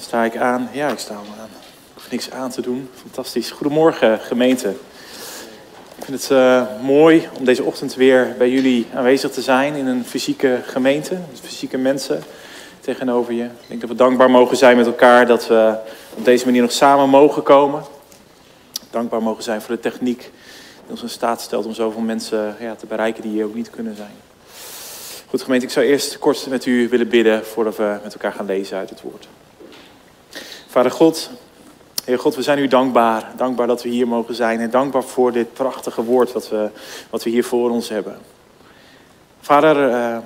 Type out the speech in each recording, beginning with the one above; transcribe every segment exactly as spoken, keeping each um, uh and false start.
Sta ik aan? Ja, ik sta al aan. Ik hoef niks aan te doen. Fantastisch. Goedemorgen, gemeente. Ik vind het uh, mooi om deze ochtend weer bij jullie aanwezig te zijn in een fysieke gemeente. Fysieke mensen tegenover je. Ik denk dat we dankbaar mogen zijn met elkaar dat we op deze manier nog samen mogen komen. Dankbaar mogen zijn voor de techniek die ons in staat stelt om zoveel mensen ja, te bereiken die hier ook niet kunnen zijn. Goed, gemeente, ik zou eerst kort met u willen bidden voordat we met elkaar gaan lezen uit het woord. Vader God, Heer God, we zijn u dankbaar. Dankbaar dat we hier mogen zijn en dankbaar voor dit prachtige woord wat we, wat we hier voor ons hebben. Vader, uh,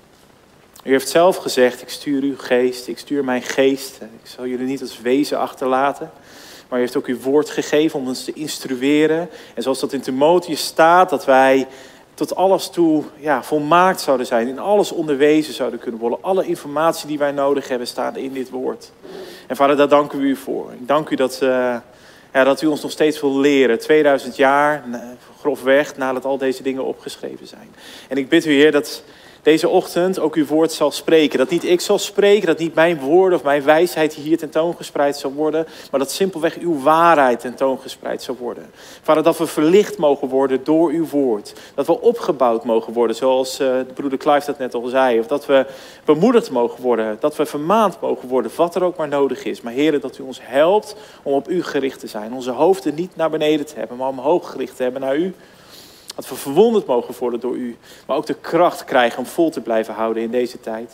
u heeft zelf gezegd, ik stuur uw geest, ik stuur mijn geest. Ik zal jullie niet als wezen achterlaten. Maar u heeft ook uw woord gegeven om ons te instrueren. En zoals dat in Timotheus staat, dat wij tot alles toe ja, volmaakt zouden zijn. In alles onderwezen zouden kunnen worden. Alle informatie die wij nodig hebben staat in dit woord. En vader, daar danken we u voor. Ik dank u dat, uh, ja, dat u ons nog steeds wil leren. tweeduizend jaar, grofweg, nadat al deze dingen opgeschreven zijn. En ik bid u, Heer, dat deze ochtend ook uw woord zal spreken. Dat niet ik zal spreken, dat niet mijn woorden of mijn wijsheid hier tentoongespreid zal worden. Maar dat simpelweg uw waarheid tentoongespreid zal worden. Vader, dat we verlicht mogen worden door uw woord. Dat we opgebouwd mogen worden, zoals uh, de broeder Clive dat net al zei. Of dat we bemoedigd mogen worden, dat we vermaand mogen worden, wat er ook maar nodig is. Maar Heer, dat u ons helpt om op u gericht te zijn. Onze hoofden niet naar beneden te hebben, maar omhoog gericht te hebben naar u. Dat we verwonderd mogen worden door u. Maar ook de kracht krijgen om vol te blijven houden in deze tijd.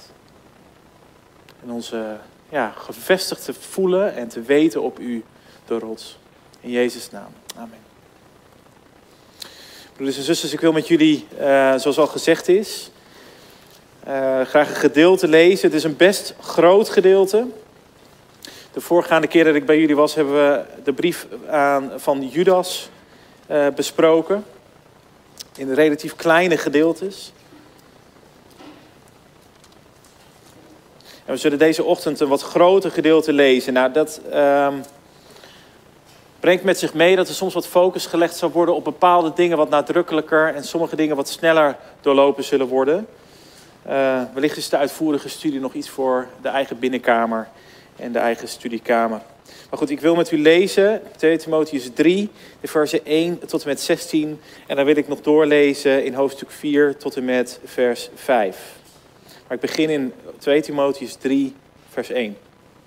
En ons uh, ja, gevestigd te voelen en te weten op u, de rots. In Jezus' naam. Amen. Broeders en zusters, ik wil met jullie, uh, zoals al gezegd is, uh, graag een gedeelte lezen. Het is een best groot gedeelte. De voorgaande keer dat ik bij jullie was, hebben we de brief aan, van Judas uh, besproken. In relatief kleine gedeeltes. En we zullen deze ochtend een wat groter gedeelte lezen. Nou, dat uh, brengt met zich mee dat er soms wat focus gelegd zal worden op bepaalde dingen wat nadrukkelijker en sommige dingen wat sneller doorlopen zullen worden. Uh, wellicht is de uitvoerige studie nog iets voor de eigen binnenkamer en de eigen studiekamer. Maar goed, ik wil met u lezen, tweede Timotheus drie, de versen één tot en met zestien. En dan wil ik nog doorlezen in hoofdstuk vier tot en met vers vijf. Maar ik begin in tweede Timotheus drie, vers één.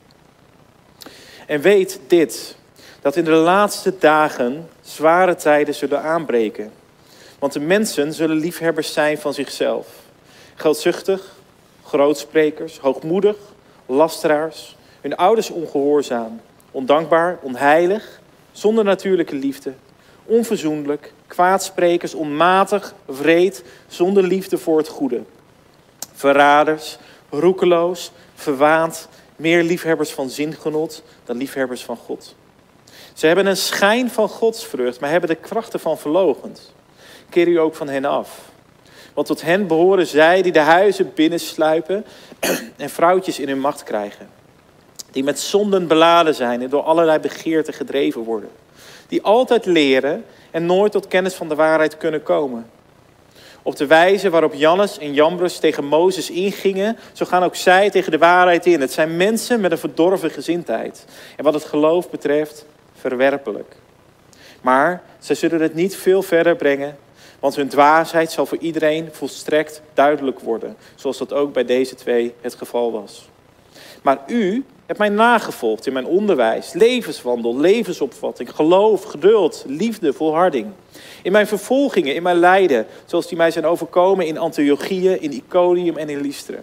En weet dit, dat in de laatste dagen zware tijden zullen aanbreken. Want de mensen zullen liefhebbers zijn van zichzelf. Geldzuchtig, grootsprekers, hoogmoedig, lasteraars, hun ouders ongehoorzaam. Ondankbaar, onheilig, zonder natuurlijke liefde, onverzoenlijk, kwaadsprekers, onmatig, wreed, zonder liefde voor het goede. Verraders, roekeloos, verwaand, meer liefhebbers van zingenot dan liefhebbers van God. Ze hebben een schijn van godsvrucht, maar hebben de krachten van verloochend. Keer u ook van hen af. Want tot hen behoren zij die de huizen binnensluipen en vrouwtjes in hun macht krijgen. Die met zonden beladen zijn en door allerlei begeerten gedreven worden. Die altijd leren en nooit tot kennis van de waarheid kunnen komen. Op de wijze waarop Jannes en Jambres tegen Mozes ingingen, zo gaan ook zij tegen de waarheid in. Het zijn mensen met een verdorven gezindheid. En wat het geloof betreft, verwerpelijk. Maar zij zullen het niet veel verder brengen, want hun dwaasheid zal voor iedereen volstrekt duidelijk worden. Zoals dat ook bij deze twee het geval was. Maar u hebt mij nagevolgd in mijn onderwijs, levenswandel, levensopvatting, geloof, geduld, liefde, volharding. In mijn vervolgingen, in mijn lijden, zoals die mij zijn overkomen in Antiochië, in Iconium en in Lystra.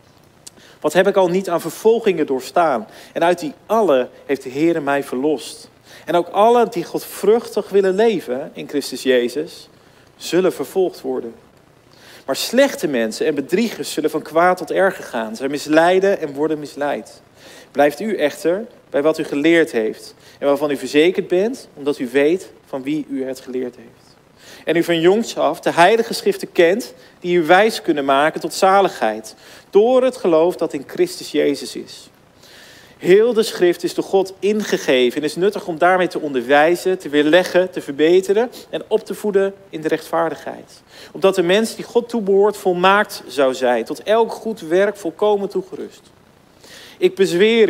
Wat heb ik al niet aan vervolgingen doorstaan? En uit die alle heeft de Heere mij verlost. En ook alle die godvruchtig willen leven in Christus Jezus, zullen vervolgd worden. Maar slechte mensen en bedriegers zullen van kwaad tot erger gaan. Zij misleiden en worden misleid. Blijft u echter bij wat u geleerd heeft en waarvan u verzekerd bent, omdat u weet van wie u het geleerd heeft. En u van jongs af de heilige schriften kent, die u wijs kunnen maken tot zaligheid, door het geloof dat in Christus Jezus is. Heel de schrift is door God ingegeven en is nuttig om daarmee te onderwijzen, te weerleggen, te verbeteren en op te voeden in de rechtvaardigheid. Opdat de mens die God toebehoort volmaakt zou zijn, tot elk goed werk volkomen toegerust. Ik bezweer u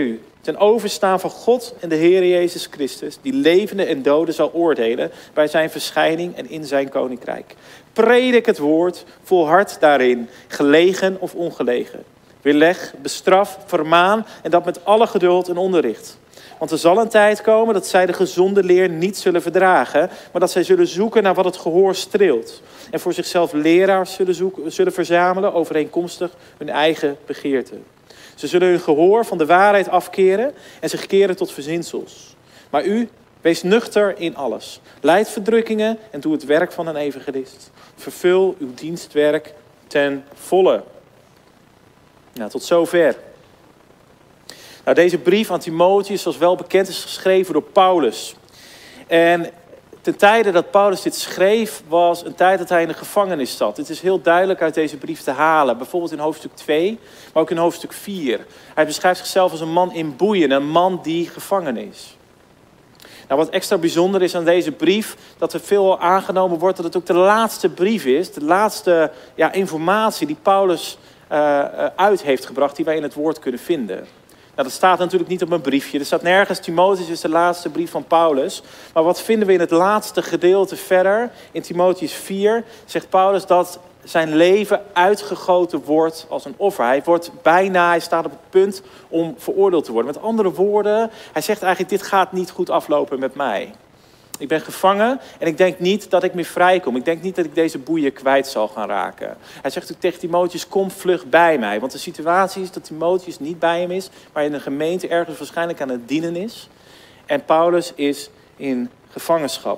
ten overstaan van God en de Heer Jezus Christus, die levenden en doden zal oordelen bij zijn verschijning en in zijn koninkrijk. Predik het woord, volhard daarin, gelegen of ongelegen. Weerleg, bestraf, vermaan en dat met alle geduld en onderricht. Want er zal een tijd komen dat zij de gezonde leer niet zullen verdragen, maar dat zij zullen zoeken naar wat het gehoor streelt. En voor zichzelf leraars zullen, zoeken, zullen verzamelen overeenkomstig hun eigen begeerte. Ze zullen hun gehoor van de waarheid afkeren en zich keren tot verzinsels. Maar u, wees nuchter in alles. Lijd verdrukkingen en doe het werk van een evangelist. Vervul uw dienstwerk ten volle. Nou, tot zover. Nou, deze brief aan Timotheus, zoals wel bekend, is geschreven door Paulus. En ten tijde dat Paulus dit schreef, was een tijd dat hij in de gevangenis zat. Dit is heel duidelijk uit deze brief te halen. Bijvoorbeeld in hoofdstuk twee, maar ook in hoofdstuk vier. Hij beschrijft zichzelf als een man in boeien, een man die gevangen is. Nou, wat extra bijzonder is aan deze brief, dat er veel aangenomen wordt dat het ook de laatste brief is. De laatste ja, informatie die Paulus uh, uit heeft gebracht, die wij in het woord kunnen vinden. Nou, dat staat natuurlijk niet op een briefje. Er staat nergens, Timotheus is de laatste brief van Paulus. Maar wat vinden we in het laatste gedeelte verder? In Timotheus vier zegt Paulus dat zijn leven uitgegoten wordt als een offer. Hij wordt bijna, hij staat op het punt om veroordeeld te worden. Met andere woorden, hij zegt eigenlijk, dit gaat niet goed aflopen met mij. Ik ben gevangen en ik denk niet dat ik meer vrijkom. Ik denk niet dat ik deze boeien kwijt zal gaan raken. Hij zegt ook tegen Timotheus, kom vlug bij mij. Want de situatie is dat Timotheus niet bij hem is, maar in een gemeente ergens waarschijnlijk aan het dienen is. En Paulus is in gevangenschap.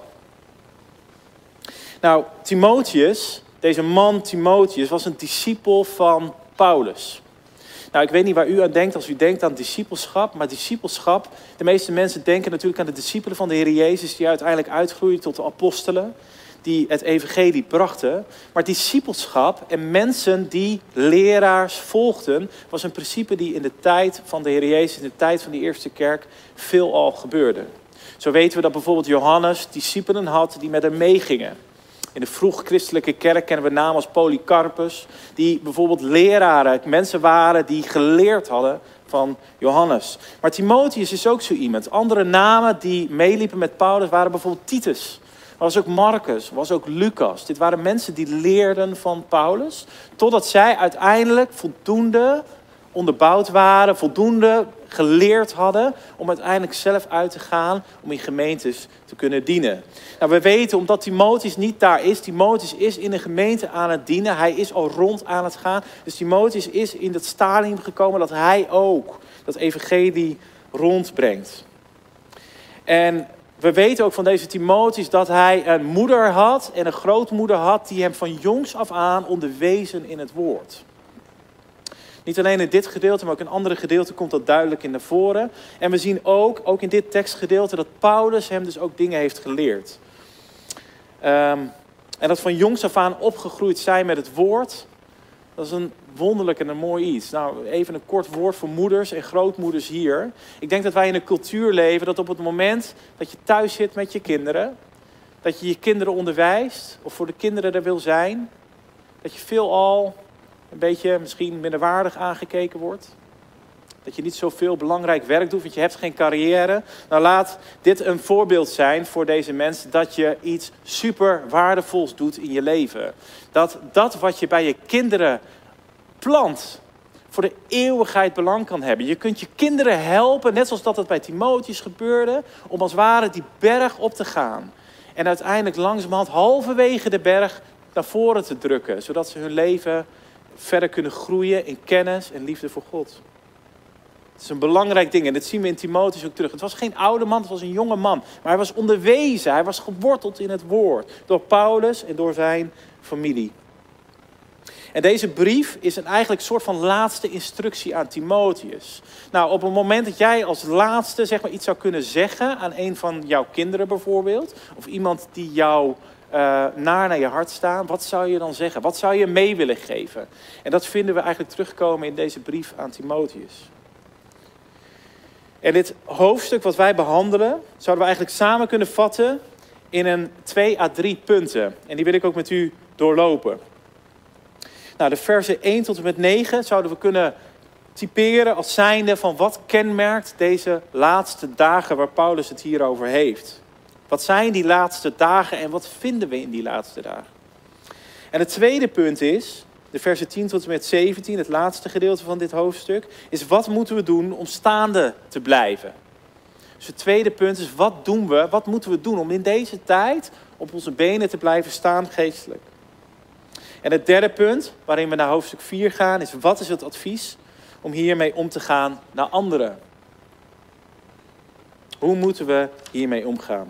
Nou, Timotheus, deze man Timotheus, was een discipel van Paulus. Nou, ik weet niet waar u aan denkt als u denkt aan discipelschap. Maar discipelschap, de meeste mensen denken natuurlijk aan de discipelen van de Heer Jezus, die uiteindelijk uitgroeiden tot de apostelen, die het evangelie brachten. Maar discipelschap en mensen die leraars volgden, was een principe die in de tijd van de Heer Jezus, in de tijd van die eerste kerk, veelal gebeurde. Zo weten we dat bijvoorbeeld Johannes discipelen had die met hem meegingen. In de vroeg-christelijke kerk kennen we namen als Polycarpus, die bijvoorbeeld leraren, mensen waren die geleerd hadden van Johannes. Maar Timotheus is ook zo iemand. Andere namen die meeliepen met Paulus waren bijvoorbeeld Titus. Maar was ook Marcus, was ook Lucas. Dit waren mensen die leerden van Paulus, totdat zij uiteindelijk voldoende onderbouwd waren, voldoende geleerd hadden om uiteindelijk zelf uit te gaan om in gemeentes te kunnen dienen. Nou, we weten, omdat Timotheus niet daar is, Timotheus is in een gemeente aan het dienen, hij is al rond aan het gaan. Dus Timotheus is in dat stadium gekomen dat hij ook dat evangelie rondbrengt. En we weten ook van deze Timotheus dat hij een moeder had en een grootmoeder had die hem van jongs af aan onderwezen in het woord. Niet alleen in dit gedeelte, maar ook in andere gedeelten komt dat duidelijk in naar voren. En we zien ook, ook in dit tekstgedeelte, dat Paulus hem dus ook dingen heeft geleerd. Um, en dat van jongs af aan opgegroeid zijn met het woord, dat is een wonderlijk en een mooi iets. Nou, even een kort woord voor moeders en grootmoeders hier. Ik denk dat wij in een cultuur leven dat op het moment dat je thuis zit met je kinderen, dat je je kinderen onderwijst of voor de kinderen er wil zijn, dat je veelal een beetje misschien minderwaardig aangekeken wordt. Dat je niet zoveel belangrijk werk doet, want je hebt geen carrière. Nou, laat dit een voorbeeld zijn voor deze mensen dat je iets super waardevols doet in je leven. Dat dat wat je bij je kinderen plant voor de eeuwigheid belang kan hebben. Je kunt je kinderen helpen, net zoals dat het bij Timotheus gebeurde, om als het ware die berg op te gaan. En uiteindelijk langzamerhand halverwege de berg naar voren te drukken, zodat ze hun leven verder kunnen groeien in kennis en liefde voor God. Het is een belangrijk ding en dat zien we in Timotheus ook terug. Het was geen oude man, het was een jonge man. Maar hij was onderwezen, hij was geworteld in het woord. Door Paulus en door zijn familie. En deze brief is een eigenlijk soort van laatste instructie aan Timotheus. Nou, op het moment dat jij als laatste zeg maar, iets zou kunnen zeggen aan een van jouw kinderen bijvoorbeeld, of iemand die jou Uh, naar naar je hart staan, wat zou je dan zeggen? Wat zou je mee willen geven? En dat vinden we eigenlijk terugkomen in deze brief aan Timotheus. En dit hoofdstuk wat wij behandelen, zouden we eigenlijk samen kunnen vatten in een twee à drie punten. En die wil ik ook met u doorlopen. Nou, de versen één tot en met negen zouden we kunnen typeren als zijnde van wat kenmerkt deze laatste dagen waar Paulus het hier over heeft. Wat zijn die laatste dagen en wat vinden we in die laatste dagen? En het tweede punt is, de versen tien tot en met zeventien, het laatste gedeelte van dit hoofdstuk, is wat moeten we doen om staande te blijven? Dus het tweede punt is, wat doen we, wat moeten we doen om in deze tijd op onze benen te blijven staan geestelijk? En het derde punt, waarin we naar hoofdstuk vier gaan, is wat is het advies om hiermee om te gaan naar anderen? Hoe moeten we hiermee omgaan?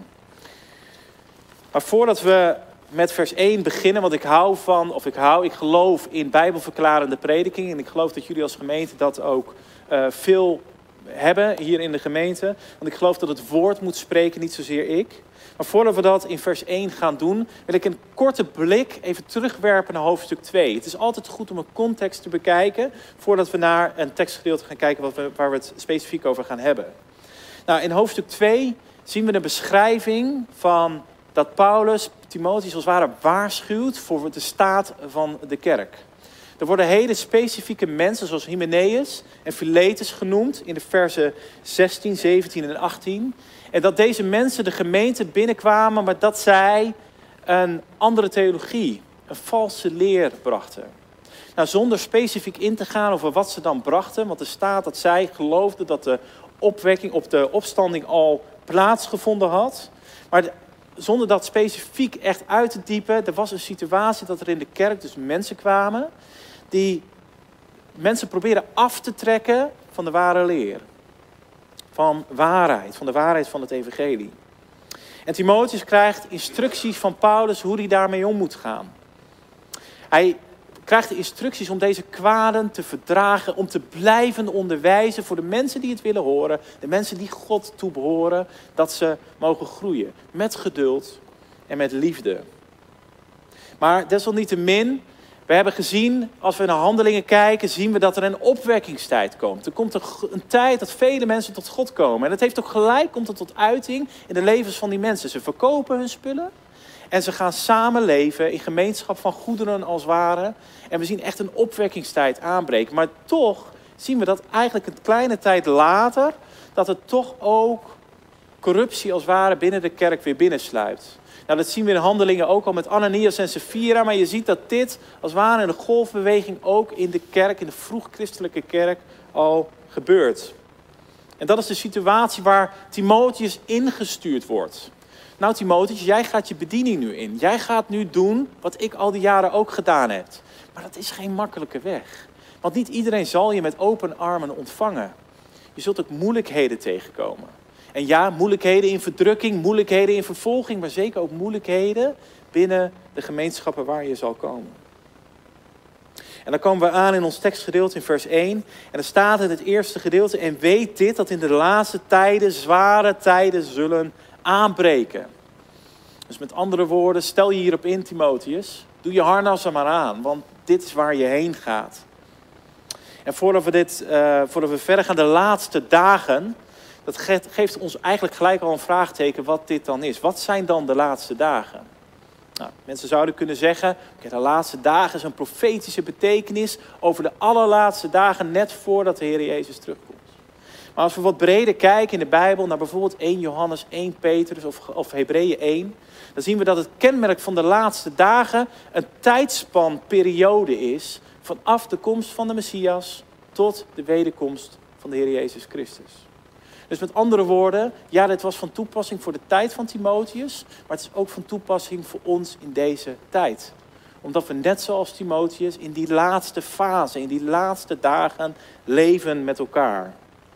Maar voordat we met vers één beginnen, want ik hou van, of ik hou, ik geloof in bijbelverklarende prediking. En ik geloof dat jullie als gemeente dat ook uh, veel hebben hier in de gemeente. Want ik geloof dat het woord moet spreken, niet zozeer ik. Maar voordat we dat in vers één gaan doen, wil ik een korte blik even terugwerpen naar hoofdstuk twee. Het is altijd goed om een context te bekijken, voordat we naar een tekstgedeelte gaan kijken wat we, waar we het specifiek over gaan hebben. Nou, in hoofdstuk twee zien we de beschrijving van dat Paulus Timotheus als het ware waarschuwt voor de staat van de kerk. Er worden hele specifieke mensen zoals Hymenaeus en Philetus genoemd in de versen zestien, zeventien en achttien. En dat deze mensen de gemeente binnenkwamen, maar dat zij een andere theologie, een valse leer brachten. Nou, zonder specifiek in te gaan over wat ze dan brachten, want er staat dat zij geloofden dat de opwekking op de opstanding al plaatsgevonden had. Maar de, zonder dat specifiek echt uit te diepen, er was een situatie dat er in de kerk dus mensen kwamen die mensen proberen af te trekken van de ware leer. Van waarheid, van de waarheid van het evangelie. En Timotheus krijgt instructies van Paulus hoe hij daarmee om moet gaan. Hij krijgt de instructies om deze kwaden te verdragen, om te blijven onderwijzen voor de mensen die het willen horen, de mensen die God toebehoren, dat ze mogen groeien. Met geduld en met liefde. Maar desalniettemin, we hebben gezien, als we naar Handelingen kijken, zien we dat er een opwekkingstijd komt. Er komt een, een tijd dat vele mensen tot God komen. En dat heeft ook gelijk, komt het tot uiting in de levens van die mensen. Ze verkopen hun spullen en ze gaan samen leven in gemeenschap van goederen als ware. En we zien echt een opwekkingstijd aanbreken. Maar toch zien we dat eigenlijk een kleine tijd later, dat het toch ook corruptie als ware binnen de kerk weer binnensluipt. Nou, dat zien we in Handelingen ook al met Ananias en Sapphira. Maar je ziet dat dit als het ware in de golfbeweging ook in de kerk, in de vroeg-christelijke kerk, al gebeurt. En dat is de situatie waar Timotheus ingestuurd wordt. Nou Timotheus, jij gaat je bediening nu in. Jij gaat nu doen wat ik al die jaren ook gedaan heb. Maar dat is geen makkelijke weg. Want niet iedereen zal je met open armen ontvangen. Je zult ook moeilijkheden tegenkomen. En ja, moeilijkheden in verdrukking, moeilijkheden in vervolging, maar zeker ook moeilijkheden binnen de gemeenschappen waar je zal komen. En dan komen we aan in ons tekstgedeelte in vers één. En er staat in het eerste gedeelte, en weet dit, dat in de laatste tijden zware tijden zullen aanbreken. Dus met andere woorden, stel je hierop in, Timotheus. Doe je harnas er maar aan, want dit is waar je heen gaat. En voordat we, dit, uh, voordat we verder gaan, de laatste dagen, dat geeft ons eigenlijk gelijk al een vraagteken wat dit dan is. Wat zijn dan de laatste dagen? Nou, mensen zouden kunnen zeggen, okay, de laatste dagen is een profetische betekenis over de allerlaatste dagen net voordat de Heer Jezus terugkomt. Maar als we wat breder kijken in de Bijbel naar bijvoorbeeld eerste Johannes, eerste Petrus of, of Hebreeën één, dan zien we dat het kenmerk van de laatste dagen een tijdspanperiode is vanaf de komst van de Messias tot de wederkomst van de Heer Jezus Christus. Dus met andere woorden, ja, dit was van toepassing voor de tijd van Timotheus, maar het is ook van toepassing voor ons in deze tijd. Omdat we net zoals Timotheus in die laatste fase, in die laatste dagen leven met elkaar.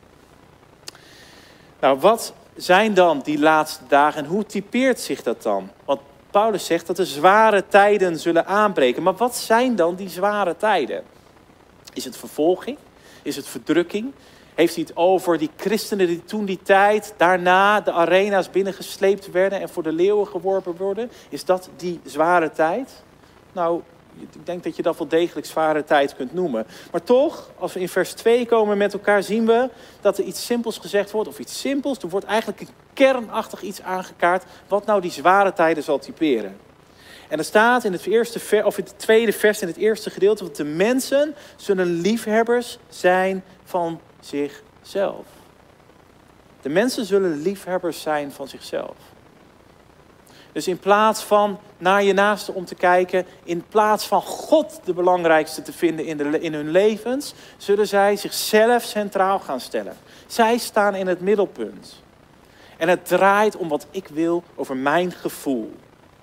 Nou, wat zijn dan die laatste dagen en hoe typeert zich dat dan? Want Paulus zegt dat er zware tijden zullen aanbreken. Maar wat zijn dan die zware tijden? Is het vervolging? Is het verdrukking? Heeft hij het over die christenen die toen die tijd daarna de arena's binnengesleept werden en voor de leeuwen geworpen worden? Is dat die zware tijd? Nou, ik denk dat je dat wel degelijk zware tijd kunt noemen. Maar toch, als we in vers twee komen met elkaar, zien we dat er iets simpels gezegd wordt. Of iets simpels, er wordt eigenlijk een kernachtig iets aangekaart wat nou die zware tijden zal typeren. En er staat in het, eerste ver, of in het tweede vers in het eerste gedeelte, want de mensen zullen liefhebbers zijn van zichzelf. De mensen zullen liefhebbers zijn van zichzelf. Dus in plaats van naar je naaste om te kijken, in plaats van God de belangrijkste te vinden in, de, in hun levens, zullen zij zichzelf centraal gaan stellen. Zij staan in het middelpunt. En het draait om wat ik wil over mijn gevoel.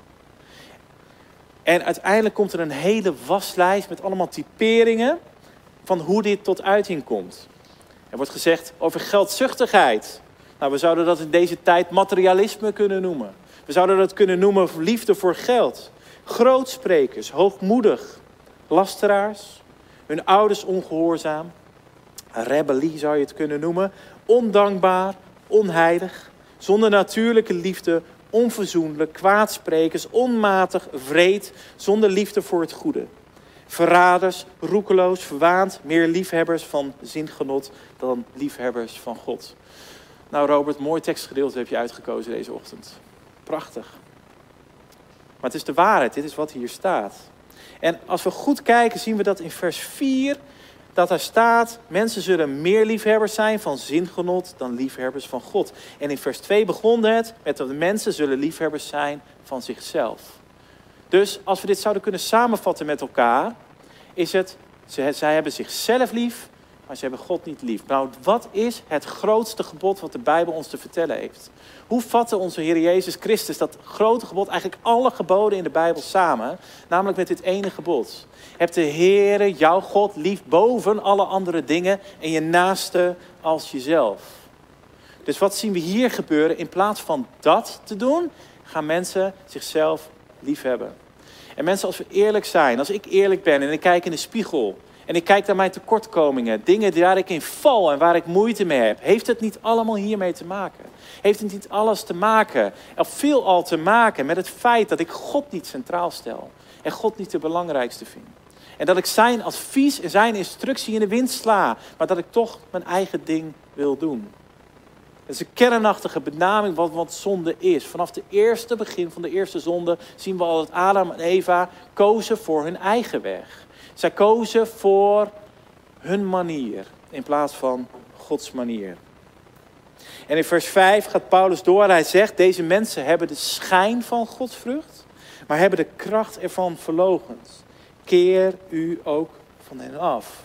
En uiteindelijk komt er een hele waslijst met allemaal typeringen van hoe dit tot uiting komt. Er wordt gezegd over geldzuchtigheid. Nou, we zouden dat in deze tijd materialisme kunnen noemen. We zouden dat kunnen noemen liefde voor geld. Grootsprekers, hoogmoedig, lasteraars, hun ouders ongehoorzaam. Rebellie zou je het kunnen noemen. Ondankbaar, onheilig, zonder natuurlijke liefde, onverzoenlijk, kwaadsprekers, onmatig, wreed, zonder liefde voor het goede. Verraders, roekeloos, verwaand, meer liefhebbers van zingenot dan liefhebbers van God. Nou Robert, mooi tekstgedeelte heb je uitgekozen deze ochtend. Prachtig. Maar het is de waarheid, dit is wat hier staat. En als we goed kijken zien we dat in vers vier, dat daar staat, mensen zullen meer liefhebbers zijn van zingenot dan liefhebbers van God. En in vers twee begon het met dat de mensen zullen liefhebbers zijn van zichzelf. Dus als we dit zouden kunnen samenvatten met elkaar, is het, ze, zij hebben zichzelf lief, maar ze hebben God niet lief. Nou, wat is het grootste gebod wat de Bijbel ons te vertellen heeft? Hoe vatte onze Heer Jezus Christus dat grote gebod, eigenlijk alle geboden in de Bijbel samen, namelijk met dit ene gebod? Heb de Heere, jouw God, lief boven alle andere dingen en je naaste als jezelf. Dus wat zien we hier gebeuren? In plaats van dat te doen, gaan mensen zichzelf lief hebben. En mensen, als we eerlijk zijn, als ik eerlijk ben en ik kijk in de spiegel en ik kijk naar mijn tekortkomingen, dingen waar ik in val en waar ik moeite mee heb, heeft het niet allemaal hiermee te maken? Heeft het niet alles te maken, of veelal te maken met het feit dat ik God niet centraal stel en God niet de belangrijkste vind? En dat ik zijn advies en zijn instructie in de wind sla, maar dat ik toch mijn eigen ding wil doen. Het is een kernachtige benaming wat, wat zonde is. Vanaf het eerste begin van de eerste zonde zien we al dat Adam en Eva kozen voor hun eigen weg. Zij kozen voor hun manier in plaats van Gods manier. En in vers vijf gaat Paulus door en hij zegt, deze mensen hebben de schijn van godsvrucht, maar hebben de kracht ervan verloochend. Keer u ook van hen af.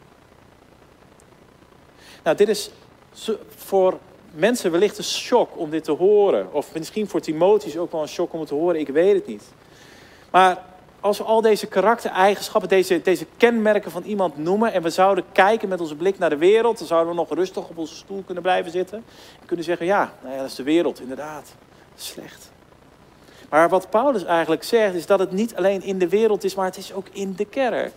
Nou, dit is voor mensen wellicht een shock om dit te horen. Of misschien voor Timotheus ook wel een shock om het te horen, ik weet het niet. Maar als we al deze karaktereigenschappen, deze, deze kenmerken van iemand noemen en we zouden kijken met onze blik naar de wereld, dan zouden we nog rustig op onze stoel kunnen blijven zitten. En kunnen zeggen, ja, nou ja, dat is de wereld, inderdaad. Slecht. Maar wat Paulus eigenlijk zegt, is dat het niet alleen in de wereld is, maar het is ook in de kerk.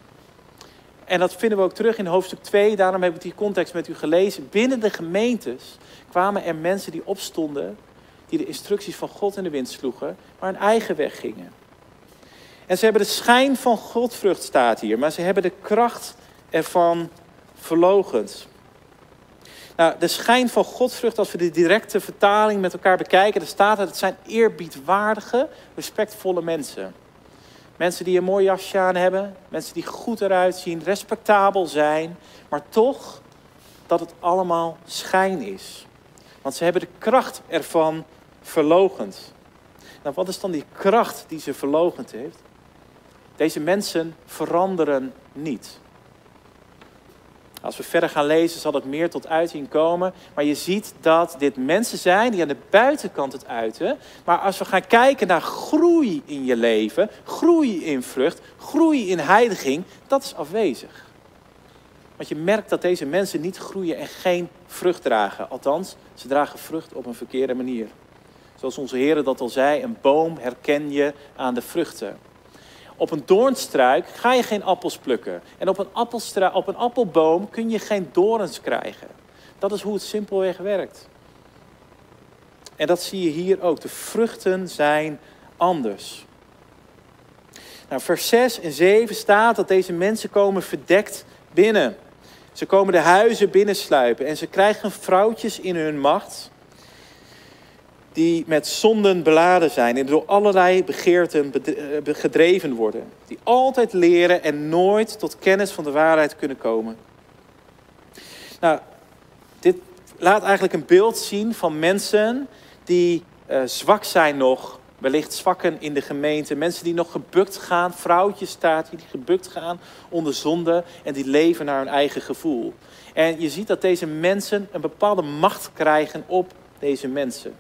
En dat vinden we ook terug in hoofdstuk twee, daarom heb ik die context met u gelezen. Binnen de gemeentes kwamen er mensen die opstonden, die de instructies van God in de wind sloegen, maar hun eigen weg gingen. En ze hebben de schijn van godvrucht, staat hier, maar ze hebben de kracht ervan verloochend. Nou, de schijn van godvrucht, als we de directe vertaling met elkaar bekijken, dan staat dat het zijn eerbiedwaardige, respectvolle mensen. Mensen die een mooi jasje aan hebben, mensen die goed eruit zien, respectabel zijn, maar toch dat het allemaal schijn is. Want ze hebben de kracht ervan verloochend. Nou, wat is dan die kracht die ze verloochend heeft? Deze mensen veranderen niet. Als we verder gaan lezen zal het meer tot uiting komen. Maar je ziet dat dit mensen zijn die aan de buitenkant het uiten. Maar als we gaan kijken naar groei in je leven, groei in vrucht, groei in heiliging, dat is afwezig. Want je merkt dat deze mensen niet groeien en geen vrucht dragen. Althans, ze dragen vrucht op een verkeerde manier. Zoals onze Heer dat al zei, een boom herken je aan de vruchten. Op een doornstruik ga je geen appels plukken. En op een, appelstru- op een appelboom kun je geen dorens krijgen. Dat is hoe het simpelweg werkt. En dat zie je hier ook. De vruchten zijn anders. Nou, vers zes en zeven staat dat deze mensen komen verdekt binnen. Ze komen de huizen binnensluipen en ze krijgen vrouwtjes in hun macht. die met zonden beladen zijn en door allerlei begeerten gedreven worden. Die altijd leren en nooit tot kennis van de waarheid kunnen komen. Nou, dit laat eigenlijk een beeld zien van mensen die uh, zwak zijn nog. Wellicht zwakken in de gemeente. Mensen die nog gebukt gaan. Vrouwtjes staat die gebukt gaan onder zonde. En die leven naar hun eigen gevoel. En je ziet dat deze mensen een bepaalde macht krijgen op deze mensen.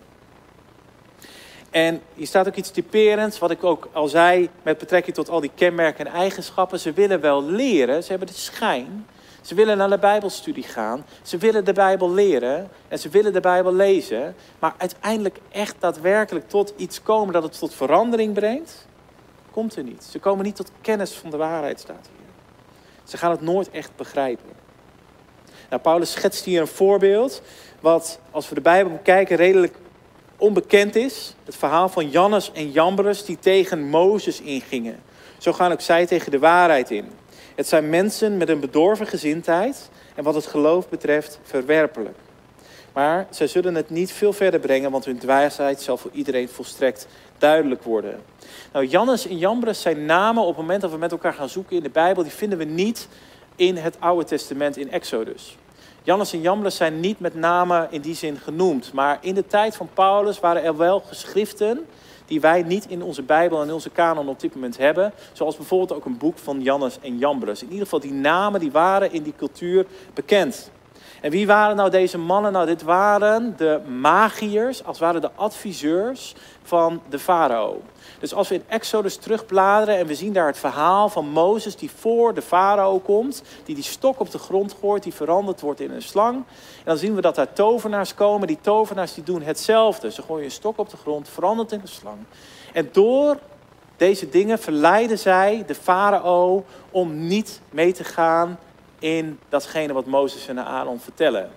En hier staat ook iets typerends, wat ik ook al zei, met betrekking tot al die kenmerken en eigenschappen. Ze willen wel leren, ze hebben de schijn. Ze willen naar de Bijbelstudie gaan. Ze willen de Bijbel leren en ze willen de Bijbel lezen. Maar uiteindelijk echt daadwerkelijk tot iets komen dat het tot verandering brengt, komt er niet. Ze komen niet tot kennis van de waarheid, staat hier. Ze gaan het nooit echt begrijpen. Nou, Paulus schetst hier een voorbeeld wat, als we de Bijbel bekijken, redelijk onbekend is. Het verhaal van Jannes en Jambres die tegen Mozes ingingen. Zo gaan ook zij tegen de waarheid in. Het zijn mensen met een bedorven gezindheid en wat het geloof betreft verwerpelijk. Maar zij zullen het niet veel verder brengen, want hun dwaasheid zal voor iedereen volstrekt duidelijk worden. Nou, Jannes en Jambres zijn namen op het moment dat we met elkaar gaan zoeken in de Bijbel, die vinden we niet in het Oude Testament in Exodus. Jannes en Jambres zijn niet met name in die zin genoemd, maar in de tijd van Paulus waren er wel geschriften die wij niet in onze Bijbel en onze kanon op dit moment hebben. Zoals bijvoorbeeld ook een boek van Jannes en Jambres. In ieder geval die namen die waren in die cultuur bekend. En wie waren nou deze mannen? Nou, dit waren de magiërs, als het ware de adviseurs van de farao. Dus als we in Exodus terugbladeren en we zien daar het verhaal van Mozes die voor de farao komt, die die stok op de grond gooit, die veranderd wordt in een slang. En dan zien we dat daar tovenaars komen. Die tovenaars die doen hetzelfde. Ze gooien een stok op de grond, verandert in een slang. En door deze dingen verleiden zij de farao om niet mee te gaan in datgene wat Mozes en Aaron vertellen.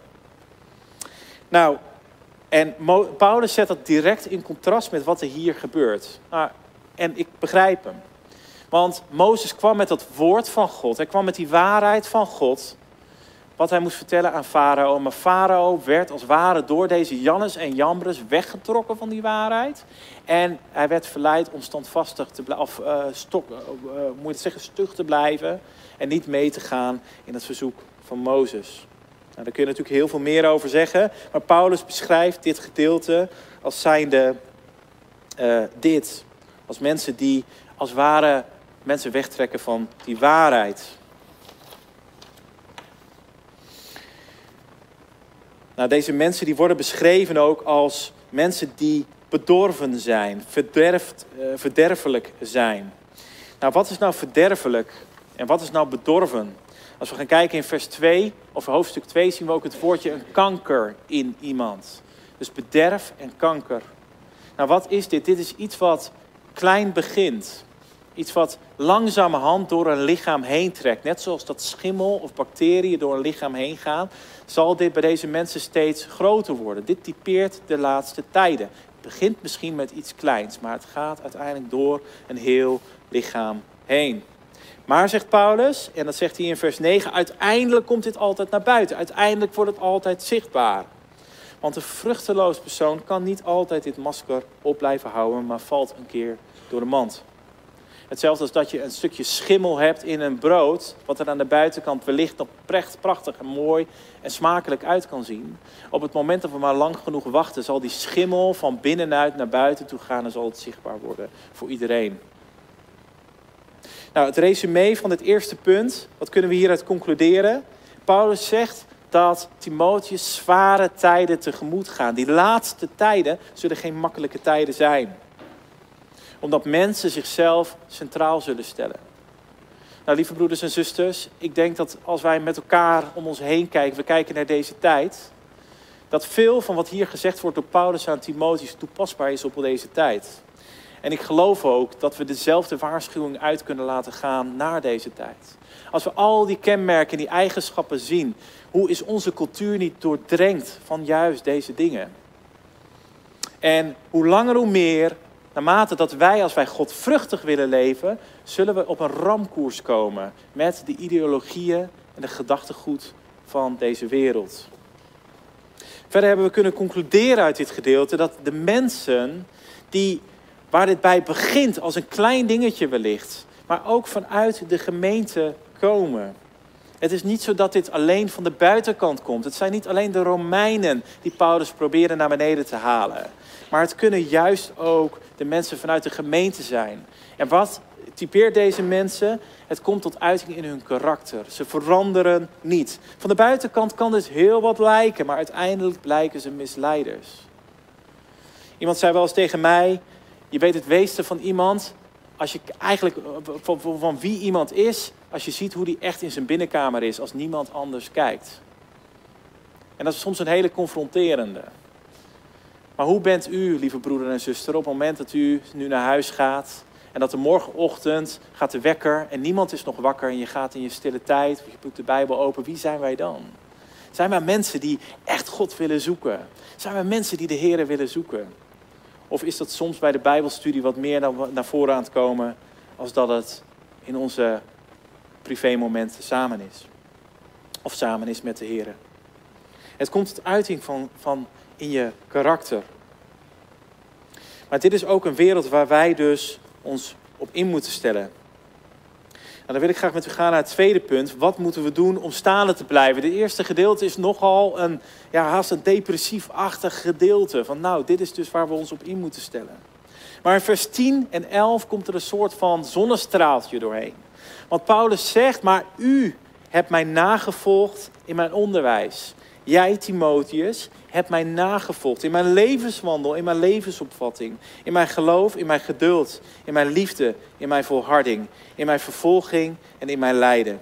Nou, en Mo- Paulus zet dat direct in contrast met wat er hier gebeurt. Nou, en ik begrijp hem. Want Mozes kwam met dat woord van God. Hij kwam met die waarheid van God. Wat hij moest vertellen aan farao. Maar farao werd als het ware door deze Jannes en Jambres weggetrokken van die waarheid. En hij werd verleid om standvastig te blijven, of uh, stok, uh, uh, moet je het zeggen, stug te blijven. En niet mee te gaan in het verzoek van Mozes. Nou, daar kun je natuurlijk heel veel meer over zeggen. Maar Paulus beschrijft dit gedeelte als zijnde uh, dit. Als mensen die als het ware mensen wegtrekken van die waarheid. Nou, deze mensen die worden beschreven ook als mensen die bedorven zijn, verderfd, uh, verderfelijk zijn. Nou, wat is nou verderfelijk en wat is nou bedorven? Als we gaan kijken in vers twee, of hoofdstuk twee, zien we ook het woordje een kanker in iemand. Dus bederf en kanker. Nou, wat is dit? Dit is iets wat klein begint. Iets wat langzamerhand door een lichaam heen trekt. Net zoals dat schimmel of bacteriën door een lichaam heen gaan, zal dit bij deze mensen steeds groter worden. Dit typeert de laatste tijden. Het begint misschien met iets kleins, maar het gaat uiteindelijk door een heel lichaam heen. Maar, zegt Paulus, en dat zegt hij in vers negen, uiteindelijk komt dit altijd naar buiten. Uiteindelijk wordt het altijd zichtbaar. Want een vruchteloos persoon kan niet altijd dit masker op blijven houden, maar valt een keer door de mand. Hetzelfde als dat je een stukje schimmel hebt in een brood, wat er aan de buitenkant wellicht nog prachtig en mooi en smakelijk uit kan zien. Op het moment dat we maar lang genoeg wachten, zal die schimmel van binnenuit naar buiten toe gaan en zal het zichtbaar worden voor iedereen. Nou, het resume van dit eerste punt, wat kunnen we hieruit concluderen? Paulus zegt dat Timotheus zware tijden tegemoet gaan. Die laatste tijden zullen geen makkelijke tijden zijn. Omdat mensen zichzelf centraal zullen stellen. Nou, lieve broeders en zusters, ik denk dat als wij met elkaar om ons heen kijken, we kijken naar deze tijd, dat veel van wat hier gezegd wordt door Paulus aan Timotheus toepasbaar is op deze tijd. En ik geloof ook dat we dezelfde waarschuwing uit kunnen laten gaan naar deze tijd. Als we al die kenmerken, die eigenschappen zien, hoe is onze cultuur niet doordrenkt van juist deze dingen? En hoe langer hoe meer, naarmate dat wij, als wij godvruchtig willen leven, zullen we op een ramkoers komen met de ideologieën en de gedachtegoed van deze wereld. Verder hebben we kunnen concluderen uit dit gedeelte dat de mensen die, waar dit bij begint als een klein dingetje wellicht, maar ook vanuit de gemeente komen. Het is niet zo dat dit alleen van de buitenkant komt. Het zijn niet alleen de Romeinen die Paulus proberen naar beneden te halen. Maar het kunnen juist ook de mensen vanuit de gemeente zijn. En wat typeert deze mensen? Het komt tot uiting in hun karakter. Ze veranderen niet. Van de buitenkant kan dit heel wat lijken, maar uiteindelijk blijken ze misleiders. Iemand zei wel eens tegen mij, je weet het meeste van iemand, als je eigenlijk van, van, van wie iemand is, als je ziet hoe die echt in zijn binnenkamer is, als niemand anders kijkt. En dat is soms een hele confronterende. Maar hoe bent u, lieve broeder en zuster, op het moment dat u nu naar huis gaat en dat de morgenochtend gaat de wekker en niemand is nog wakker en je gaat in je stille tijd, of je doet de Bijbel open, wie zijn wij dan? Zijn wij mensen die echt God willen zoeken? Zijn wij mensen die de Here willen zoeken? Of is dat soms bij de Bijbelstudie wat meer naar voren aan het komen als dat het in onze privémomenten samen is? Of samen is met de Here? Het komt tot uiting van, van in je karakter. Maar dit is ook een wereld waar wij dus ons op in moeten stellen. Nou, dan wil ik graag met u gaan naar het tweede punt. Wat moeten we doen om staande te blijven? Het eerste gedeelte is nogal een, ja, haast een depressief-achtig gedeelte. Van nou, dit is dus waar we ons op in moeten stellen. Maar in vers tien en elf komt er een soort van zonnestraaltje doorheen. Want Paulus zegt, maar u hebt mij nagevolgd in mijn onderwijs. Jij, Timotheus, hebt mij nagevolgd in mijn levenswandel, in mijn levensopvatting, in mijn geloof, in mijn geduld, in mijn liefde, in mijn volharding, in mijn vervolging en in mijn lijden.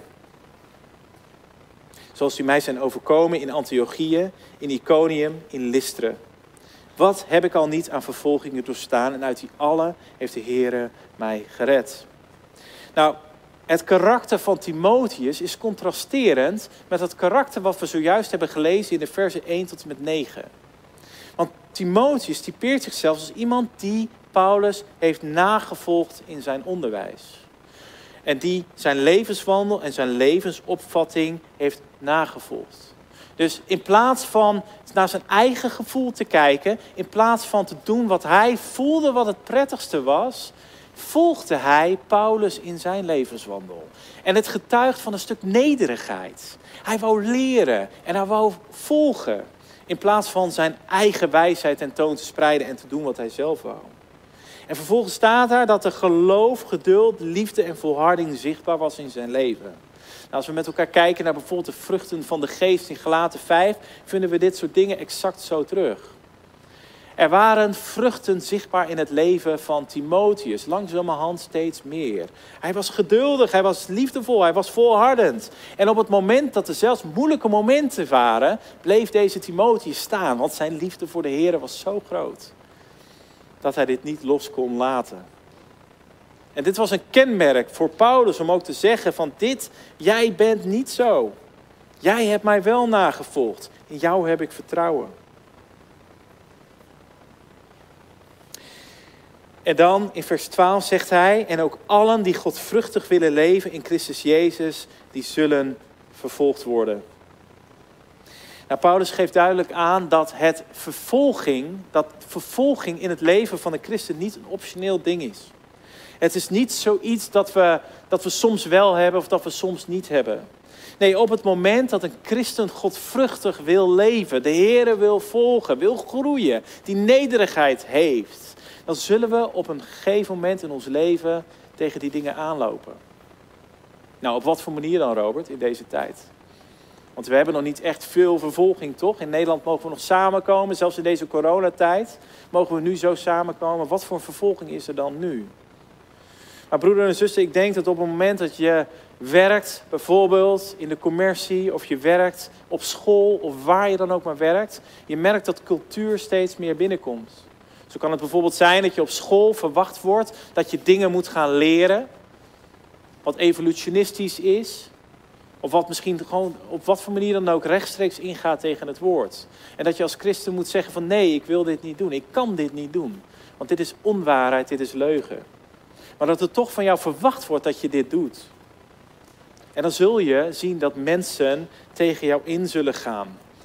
Zoals u mij zijn overkomen in Antiochië, in Iconium, in Lystra. Wat heb ik al niet aan vervolgingen doorstaan en uit die alle heeft de Heere mij gered. Nou, het karakter van Timotheus is contrasterend met het karakter wat we zojuist hebben gelezen in de versen één tot en met negen. Want Timotheus typeert zichzelf als iemand die Paulus heeft nagevolgd in zijn onderwijs. En die zijn levenswandel en zijn levensopvatting heeft nagevolgd. Dus in plaats van naar zijn eigen gevoel te kijken, in plaats van te doen wat hij voelde wat het prettigste was, volgde hij Paulus in zijn levenswandel. En het getuigt van een stuk nederigheid. Hij wou leren en hij wou volgen. In plaats van zijn eigen wijsheid tentoon te spreiden en te doen wat hij zelf wou. En vervolgens staat daar dat er geloof, geduld, liefde en volharding zichtbaar was in zijn leven. Nou, als we met elkaar kijken naar bijvoorbeeld de vruchten van de geest in Galaten vijf, vinden we dit soort dingen exact zo terug. Er waren vruchten zichtbaar in het leven van Timotheus, langzamerhand steeds meer. Hij was geduldig, hij was liefdevol, hij was volhardend. En op het moment dat er zelfs moeilijke momenten waren, bleef deze Timotheus staan. Want zijn liefde voor de Heer was zo groot, dat hij dit niet los kon laten. En dit was een kenmerk voor Paulus om ook te zeggen van dit, jij bent niet zo. Jij hebt mij wel nagevolgd, in jou heb ik vertrouwen. En dan in vers twaalf zegt hij, en ook allen die godvruchtig willen leven in Christus Jezus, die zullen vervolgd worden. Nou, Paulus geeft duidelijk aan dat het vervolging, dat vervolging in het leven van een christen niet een optioneel ding is. Het is niet zoiets dat we, dat we soms wel hebben of dat we soms niet hebben. Nee, op het moment dat een christen godvruchtig wil leven, de Heere wil volgen, wil groeien, die nederigheid heeft, dan zullen we op een gegeven moment in ons leven tegen die dingen aanlopen. Nou, op wat voor manier dan, Robert, in deze tijd? Want we hebben nog niet echt veel vervolging, toch? In Nederland mogen we nog samenkomen, zelfs in deze coronatijd mogen we nu zo samenkomen. Wat voor vervolging is er dan nu? Maar broeder en zuster, ik denk dat op het moment dat je werkt, bijvoorbeeld in de commercie, of je werkt op school, of waar je dan ook maar werkt, je merkt dat cultuur steeds meer binnenkomt. Zo kan het bijvoorbeeld zijn dat je op school verwacht wordt dat je dingen moet gaan leren, wat evolutionistisch is, of wat misschien gewoon op wat voor manier dan ook rechtstreeks ingaat tegen het woord. En dat je als christen moet zeggen van nee, ik wil dit niet doen, ik kan dit niet doen. Want dit is onwaarheid, dit is leugen. Maar dat er toch van jou verwacht wordt dat je dit doet. En dan zul je zien dat mensen tegen jou in zullen gaan.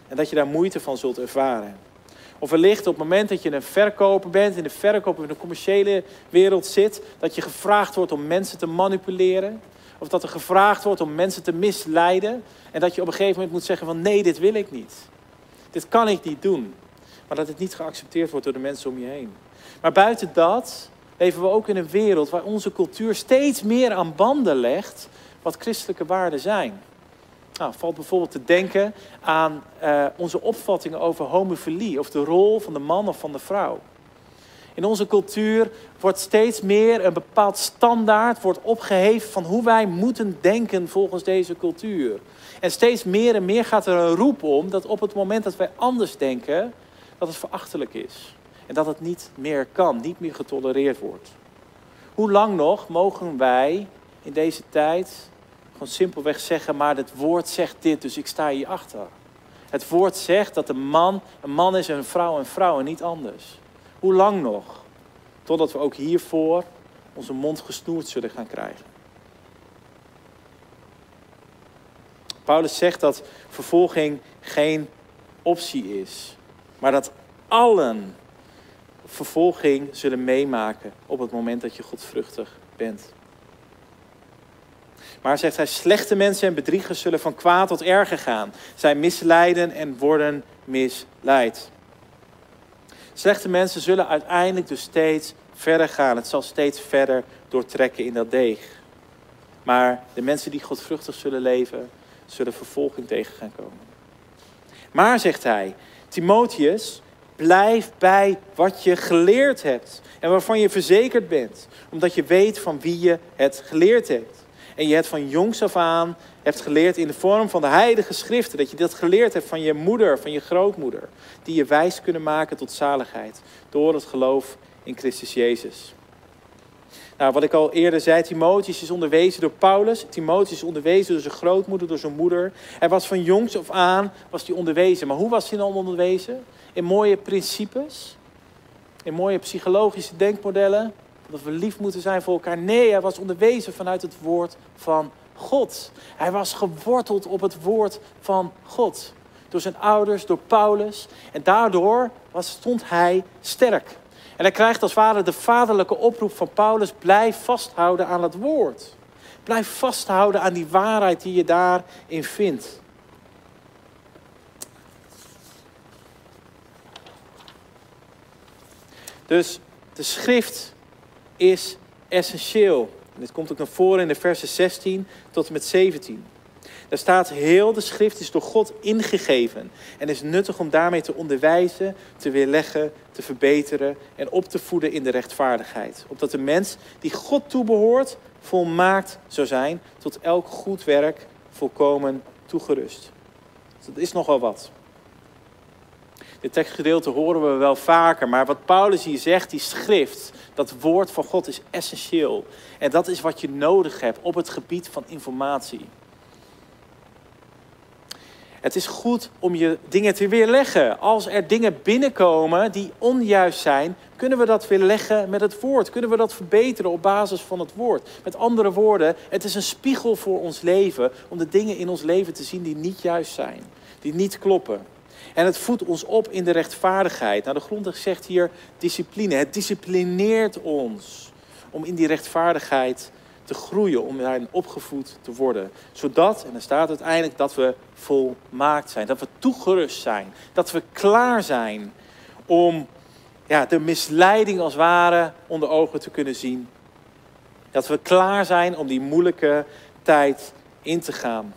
En dat je daar moeite van zult ervaren. Of wellicht op het moment dat je een verkoper bent, in de verkoop of in de commerciële wereld zit, dat je gevraagd wordt om mensen te manipuleren. Of dat er gevraagd wordt om mensen te misleiden. En dat je op een gegeven moment moet zeggen van nee, dit wil ik niet. Dit kan ik niet doen. Maar dat het niet geaccepteerd wordt door de mensen om je heen. Maar buiten dat leven we ook in een wereld waar onze cultuur steeds meer aan banden legt wat christelijke waarden zijn. Nou, valt bijvoorbeeld te denken aan uh, onze opvattingen over homofilie of de rol van de man of van de vrouw. In onze cultuur wordt steeds meer een bepaald standaard wordt opgeheven van hoe wij moeten denken volgens deze cultuur. En steeds meer en meer gaat er een roep om dat op het moment dat wij anders denken, dat het verachtelijk is. En dat het niet meer kan, niet meer getolereerd wordt. Hoe lang nog mogen wij in deze tijd gewoon simpelweg zeggen, maar het woord zegt dit, dus ik sta hier achter. Het woord zegt dat een man een man is en een vrouw een vrouw en niet anders. Hoe lang nog? Totdat we ook hiervoor onze mond gesnoerd zullen gaan krijgen. Paulus zegt dat vervolging geen optie is, maar dat allen vervolging zullen meemaken op het moment dat je godvruchtig bent. Maar zegt hij, slechte mensen en bedriegers zullen van kwaad tot erger gaan. Zij misleiden en worden misleid. Slechte mensen zullen uiteindelijk dus steeds verder gaan. Het zal steeds verder doortrekken in dat deeg. Maar de mensen die godvruchtig zullen leven, zullen vervolging tegen gaan komen. Maar, zegt hij, Timotheus, blijf bij wat je geleerd hebt. En waarvan je verzekerd bent. Omdat je weet van wie je het geleerd hebt. En je het van jongs af aan hebt geleerd in de vorm van de heilige schriften. Dat je dat geleerd hebt van je moeder, van je grootmoeder. Die je wijs kunnen maken tot zaligheid. Door het geloof in Christus Jezus. Nou, wat ik al eerder zei, Timotheus is onderwezen door Paulus. Timotheus is onderwezen door zijn grootmoeder, door zijn moeder. Hij was van jongs af aan was hij onderwezen. Maar hoe was hij dan onderwezen? In mooie principes. In mooie psychologische denkmodellen. Dat we lief moeten zijn voor elkaar. Nee, hij was onderwezen vanuit het woord van God. Hij was geworteld op het woord van God. Door zijn ouders, door Paulus. En daardoor was, stond hij sterk. En hij krijgt als het ware de vaderlijke oproep van Paulus. Blijf vasthouden aan het woord. Blijf vasthouden aan die waarheid die je daarin vindt. Dus de schrift is essentieel. En dit komt ook naar voren in de versen zestien tot en met zeventien. Daar staat, heel de schrift is door God ingegeven en is nuttig om daarmee te onderwijzen, te weerleggen, te verbeteren en op te voeden in de rechtvaardigheid. Opdat de mens die God toebehoort volmaakt zou zijn, tot elk goed werk volkomen toegerust. Dus dat is nogal wat. Dit tekstgedeelte horen we wel vaker, maar wat Paulus hier zegt, die schrift, dat woord van God is essentieel. En dat is wat je nodig hebt op het gebied van informatie. Het is goed om je dingen te weerleggen. Als er dingen binnenkomen die onjuist zijn, kunnen we dat weerleggen met het woord. Kunnen we dat verbeteren op basis van het woord. Met andere woorden, het is een spiegel voor ons leven om de dingen in ons leven te zien die niet juist zijn. Die niet kloppen. En het voedt ons op in de rechtvaardigheid. Nou, de grondwet zegt hier discipline. Het disciplineert ons om in die rechtvaardigheid te groeien, om daarin opgevoed te worden. Zodat, en dan staat uiteindelijk, dat we volmaakt zijn. Dat we toegerust zijn. Dat we klaar zijn om ja, de misleiding als het ware onder ogen te kunnen zien. Dat we klaar zijn om die moeilijke tijd in te gaan.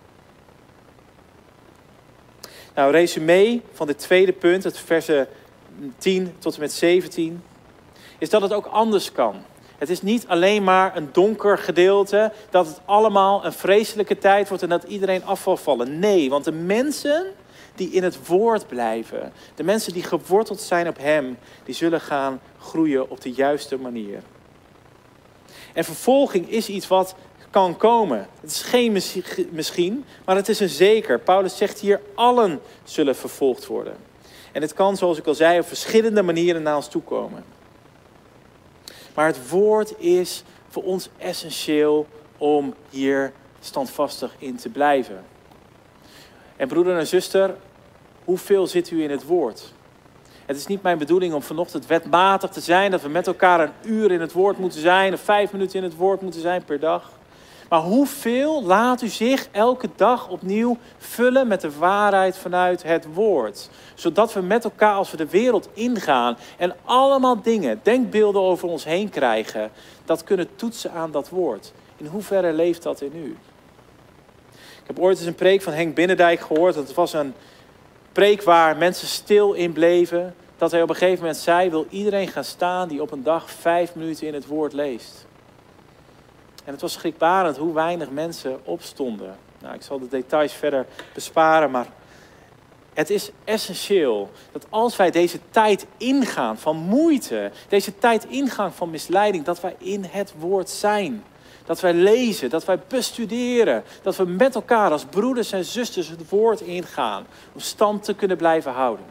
Nou, resume van dit tweede punt, het versen tien tot en met zeventien, is dat het ook anders kan. Het is niet alleen maar een donker gedeelte, dat het allemaal een vreselijke tijd wordt en dat iedereen af zal vallen. Nee, want de mensen die in het woord blijven, de mensen die geworteld zijn op hem, die zullen gaan groeien op de juiste manier. En vervolging is iets wat kan komen. Het is geen misschien, maar het is een zeker. Paulus zegt hier, allen zullen vervolgd worden. En het kan, zoals ik al zei, op verschillende manieren naar ons toe komen. Maar het woord is voor ons essentieel om hier standvastig in te blijven. En broeder en zuster, hoeveel zit u in het woord? Het is niet mijn bedoeling om vanochtend wetmatig te zijn, dat we met elkaar een uur in het woord moeten zijn, of vijf minuten in het woord moeten zijn per dag. Maar hoeveel laat u zich elke dag opnieuw vullen met de waarheid vanuit het woord? Zodat we met elkaar, als we de wereld ingaan en allemaal dingen, denkbeelden over ons heen krijgen, dat kunnen toetsen aan dat woord. In hoeverre leeft dat in u? Ik heb ooit eens een preek van Henk Binnendijk gehoord. Dat was een preek waar mensen stil in bleven. Dat hij op een gegeven moment zei, wil iedereen gaan staan die op een dag vijf minuten in het woord leest. En het was schrikbarend hoe weinig mensen opstonden. Nou, ik zal de details verder besparen, maar het is essentieel dat als wij deze tijd ingaan van moeite, deze tijd ingaan van misleiding, dat wij in het woord zijn. Dat wij lezen, dat wij bestuderen, dat we met elkaar als broeders en zusters het woord ingaan, om stand te kunnen blijven houden.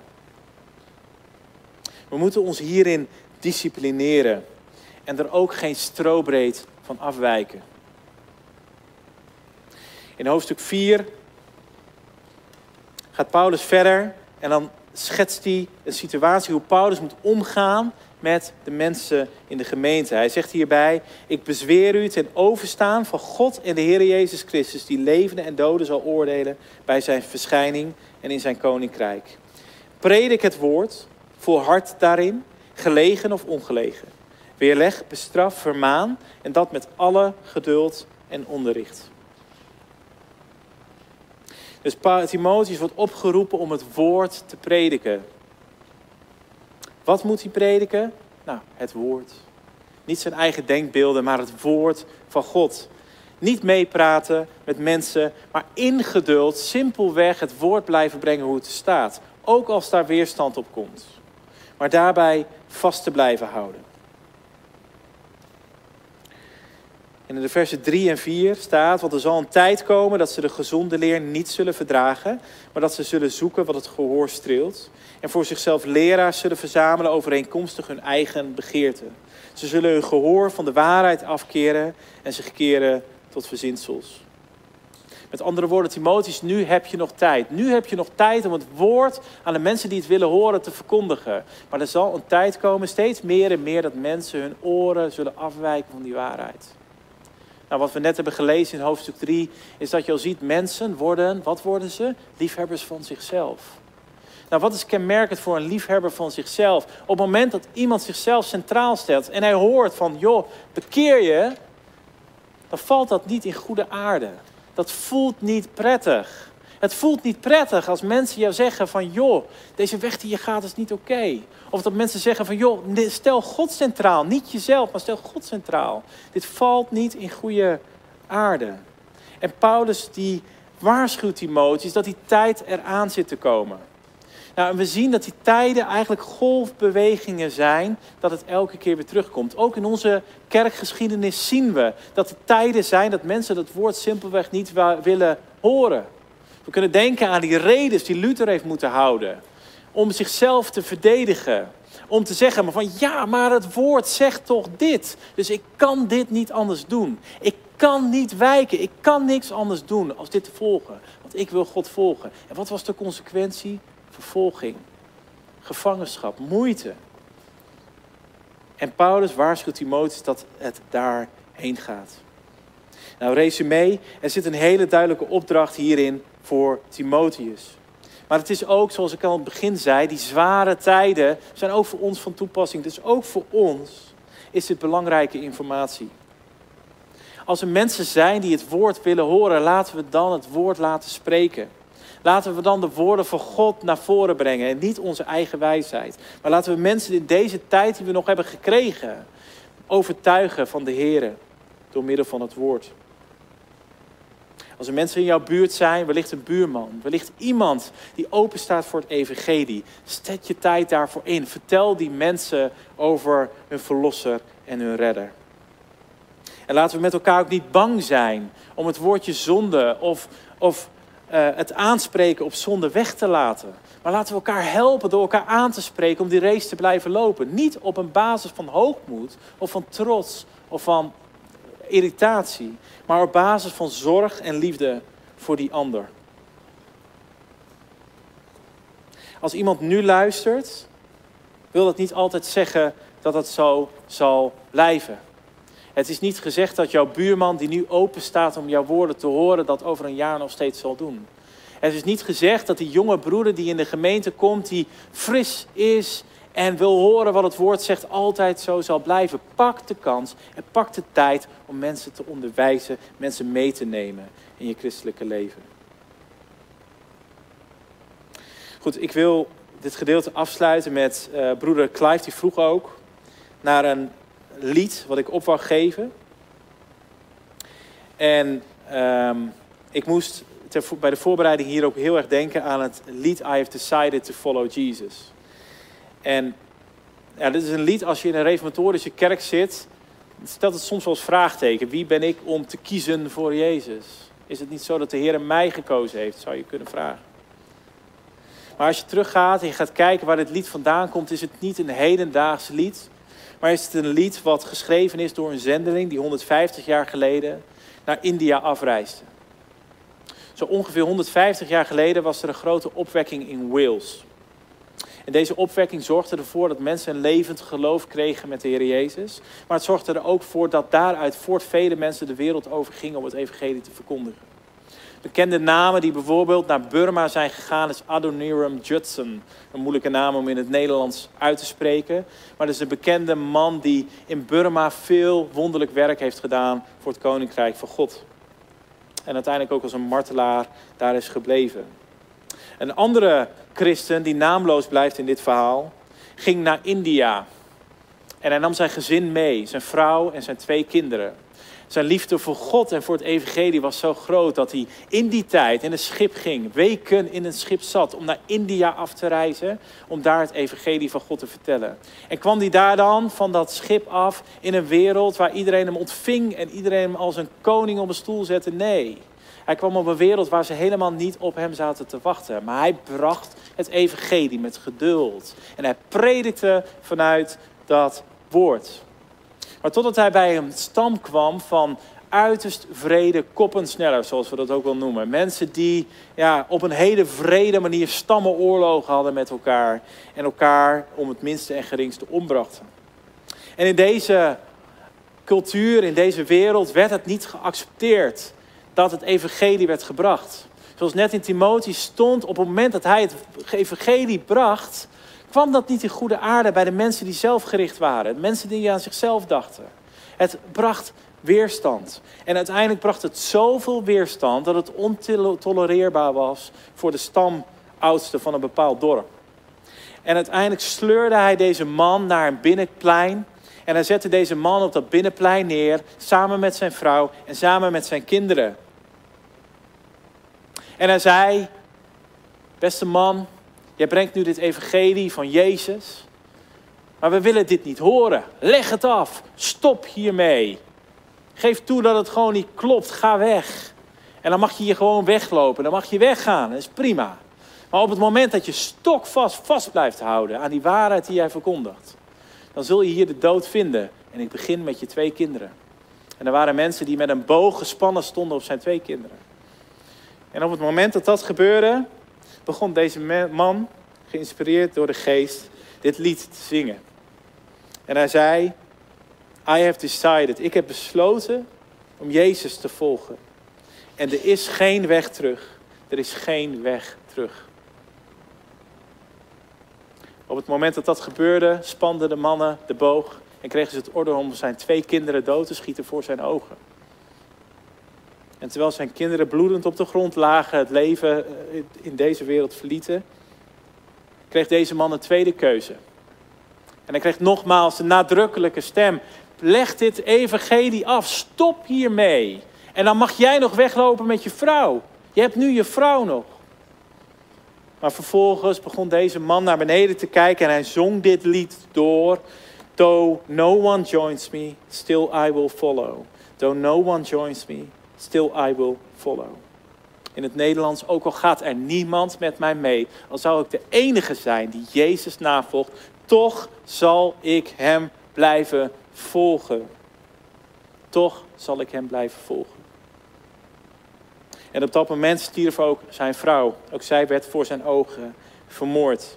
We moeten ons hierin disciplineren en er ook geen strobreed van afwijken. In hoofdstuk vier gaat Paulus verder en dan schetst hij een situatie hoe Paulus moet omgaan met de mensen in de gemeente. Hij zegt hierbij, ik bezweer u ten overstaan van God en de Heer Jezus Christus, die levenden en doden zal oordelen bij zijn verschijning en in zijn koninkrijk. Predik het woord, volhard daarin, gelegen of ongelegen. Weerleg, bestraf, vermaan en dat met alle geduld en onderricht. Dus Timotheus wordt opgeroepen om het woord te prediken. Wat moet hij prediken? Nou, het woord. Niet zijn eigen denkbeelden, maar het woord van God. Niet meepraten met mensen, maar in geduld simpelweg het woord blijven brengen hoe het er staat. Ook als daar weerstand op komt. Maar daarbij vast te blijven houden. En in de versen drie en vier staat, want er zal een tijd komen dat ze de gezonde leer niet zullen verdragen, maar dat ze zullen zoeken wat het gehoor streelt. En voor zichzelf leraars zullen verzamelen overeenkomstig hun eigen begeerten. Ze zullen hun gehoor van de waarheid afkeren en zich keren tot verzinsels. Met andere woorden, Timotheus, nu heb je nog tijd. Nu heb je nog tijd om het woord aan de mensen die het willen horen te verkondigen. Maar er zal een tijd komen, steeds meer en meer, dat mensen hun oren zullen afwijken van die waarheid. Nou, wat we net hebben gelezen in hoofdstuk drie, is dat je al ziet, mensen worden, wat worden ze? Liefhebbers van zichzelf. Nou, wat is kenmerkend voor een liefhebber van zichzelf? Op het moment dat iemand zichzelf centraal stelt en hij hoort van, joh, bekeer je, dan valt dat niet in goede aarde. Dat voelt niet prettig. Het voelt niet prettig als mensen jou zeggen van, joh, deze weg die je gaat is niet oké. Okay. Of dat mensen zeggen van, joh, stel God centraal. Niet jezelf, maar stel God centraal. Dit valt niet in goede aarde. En Paulus die waarschuwt Timotheus dat die tijd eraan zit te komen. Nou, en we zien dat die tijden eigenlijk golfbewegingen zijn, dat het elke keer weer terugkomt. Ook in onze kerkgeschiedenis zien we dat er tijden zijn dat mensen dat woord simpelweg niet willen horen. We kunnen denken aan die redes die Luther heeft moeten houden. Om zichzelf te verdedigen. Om te zeggen maar van ja, maar het woord zegt toch dit. Dus ik kan dit niet anders doen. Ik kan niet wijken. Ik kan niks anders doen als dit te volgen. Want ik wil God volgen. En wat was de consequentie? Vervolging. Gevangenschap. Moeite. En Paulus waarschuwt Timotheus dat het daarheen gaat. Nou, resume. Er zit een hele duidelijke opdracht hierin voor Timotheus. Maar het is ook, zoals ik al aan het begin zei, die zware tijden zijn ook voor ons van toepassing. Dus ook voor ons is dit belangrijke informatie. Als er mensen zijn die het woord willen horen, laten we dan het woord laten spreken. Laten we dan de woorden van God naar voren brengen en niet onze eigen wijsheid. Maar laten we mensen in deze tijd die we nog hebben gekregen, overtuigen van de Here door middel van het woord. Als er mensen in jouw buurt zijn, wellicht een buurman, wellicht iemand die open staat voor het evangelie. Zet je tijd daarvoor in. Vertel die mensen over hun verlosser en hun redder. En laten we met elkaar ook niet bang zijn om het woordje zonde of, of uh, het aanspreken op zonde weg te laten. Maar laten we elkaar helpen door elkaar aan te spreken om die race te blijven lopen. Niet op een basis van hoogmoed of van trots of van irritatie, maar op basis van zorg en liefde voor die ander. Als iemand nu luistert, wil dat niet altijd zeggen dat het zo zal blijven. Het is niet gezegd dat jouw buurman die nu open staat om jouw woorden te horen, dat over een jaar nog steeds zal doen. Het is niet gezegd dat die jonge broeder die in de gemeente komt, die fris is en wil horen wat het woord zegt, altijd zo zal blijven. Pak de kans en pak de tijd om mensen te onderwijzen, mensen mee te nemen in je christelijke leven. Goed, ik wil dit gedeelte afsluiten met uh, broeder Clive, die vroeg ook naar een lied wat ik op wou geven. En um, ik moest ter, bij de voorbereiding hier ook heel erg denken aan het lied I have decided to follow Jesus. En ja, dit is een lied, als je in een reformatorische kerk zit, stelt het soms wel eens vraagteken. Wie ben ik om te kiezen voor Jezus? Is het niet zo dat de Heer mij gekozen heeft, zou je kunnen vragen. Maar als je teruggaat en je gaat kijken waar dit lied vandaan komt, is het niet een hedendaags lied. Maar is het een lied wat geschreven is door een zendeling die honderdvijftig jaar geleden naar India afreisde. Zo ongeveer honderdvijftig jaar geleden was er een grote opwekking in Wales. En deze opwekking zorgde ervoor dat mensen een levend geloof kregen met de Heer Jezus. Maar het zorgde er ook voor dat daaruit voort vele mensen de wereld over gingen om het evangelie te verkondigen. Bekende namen die bijvoorbeeld naar Burma zijn gegaan is Adoniram Judson. Een moeilijke naam om in het Nederlands uit te spreken. Maar dat is een bekende man die in Burma veel wonderlijk werk heeft gedaan voor het Koninkrijk van God. En uiteindelijk ook als een martelaar daar is gebleven. Een andere christen die naamloos blijft in dit verhaal, ging naar India. En hij nam zijn gezin mee, zijn vrouw en zijn twee kinderen. Zijn liefde voor God en voor het evangelie was zo groot dat hij in die tijd in een schip ging, weken in een schip zat om naar India af te reizen, om daar het evangelie van God te vertellen. En kwam hij daar dan van dat schip af in een wereld waar iedereen hem ontving en iedereen hem als een koning op een stoel zette? Nee, hij kwam op een wereld waar ze helemaal niet op hem zaten te wachten. Maar hij bracht het evangelie met geduld en hij predikte vanuit dat woord. Maar totdat hij bij een stam kwam van uiterst vrede koppensnellers, zoals we dat ook wel noemen. Mensen die ja, op een hele vrede manier stammenoorlogen hadden met elkaar. En elkaar om het minste en geringste ombrachten. En in deze cultuur, in deze wereld, werd het niet geaccepteerd dat het evangelie werd gebracht. Zoals net in Timotheüs stond, op het moment dat hij het evangelie bracht, kwam dat niet in goede aarde bij de mensen die zelfgericht waren. Mensen die aan zichzelf dachten. Het bracht weerstand. En uiteindelijk bracht het zoveel weerstand dat het ontolereerbaar was voor de stamoudste van een bepaald dorp. En uiteindelijk sleurde hij deze man naar een binnenplein. En hij zette deze man op dat binnenplein neer, samen met zijn vrouw en samen met zijn kinderen. En hij zei, beste man, jij brengt nu dit evangelie van Jezus, maar we willen dit niet horen. Leg het af. Stop hiermee. Geef toe dat het gewoon niet klopt. Ga weg. En dan mag je hier gewoon weglopen. Dan mag je weggaan. Dat is prima. Maar op het moment dat je stokvast vast blijft houden aan die waarheid die jij verkondigt, dan zul je hier de dood vinden. En ik begin met je twee kinderen. En er waren mensen die met een boog gespannen stonden op zijn twee kinderen. En op het moment dat dat gebeurde, begon deze man, geïnspireerd door de geest, dit lied te zingen. En hij zei, I have decided, ik heb besloten om Jezus te volgen. En er is geen weg terug. Er is geen weg terug. Op het moment dat dat gebeurde, spanden de mannen de boog en kregen ze het orde om zijn twee kinderen dood te schieten voor zijn ogen. En terwijl zijn kinderen bloedend op de grond lagen, het leven in deze wereld verlieten, kreeg deze man een tweede keuze. En hij kreeg nogmaals de nadrukkelijke stem, leg dit evangelie af, stop hiermee. En dan mag jij nog weglopen met je vrouw. Je hebt nu je vrouw nog. Maar vervolgens begon deze man naar beneden te kijken en hij zong dit lied door. Though no one joins me, still I will follow. Though no one joins me, still I will follow. In het Nederlands, ook al gaat er niemand met mij mee, al zou ik de enige zijn die Jezus navolgt, toch zal ik hem blijven volgen. Toch zal ik hem blijven volgen. En op dat moment stierf ook zijn vrouw. Ook zij werd voor zijn ogen vermoord.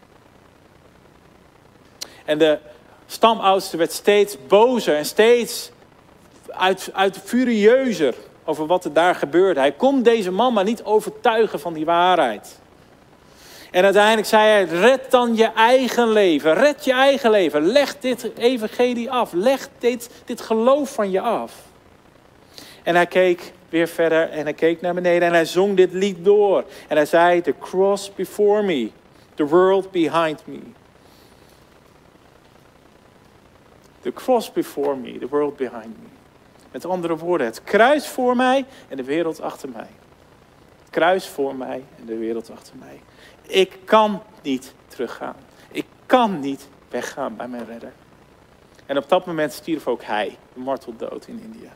En de stamoudste werd steeds bozer en steeds uit, uit furieuzer over wat er daar gebeurde. Hij kon deze man maar niet overtuigen van die waarheid. En uiteindelijk zei hij, red dan je eigen leven. Red je eigen leven. Leg dit evangelie af. Leg dit, dit geloof van je af. En hij keek weer verder en hij keek naar beneden en hij zong dit lied door. En hij zei, the cross before me, the world behind me. The cross before me, the world behind me. Met andere woorden, het kruis voor mij en de wereld achter mij. Het kruis voor mij en de wereld achter mij. Ik kan niet teruggaan. Ik kan niet weggaan bij mijn redder. En op dat moment stierf ook hij, de marteldood in India.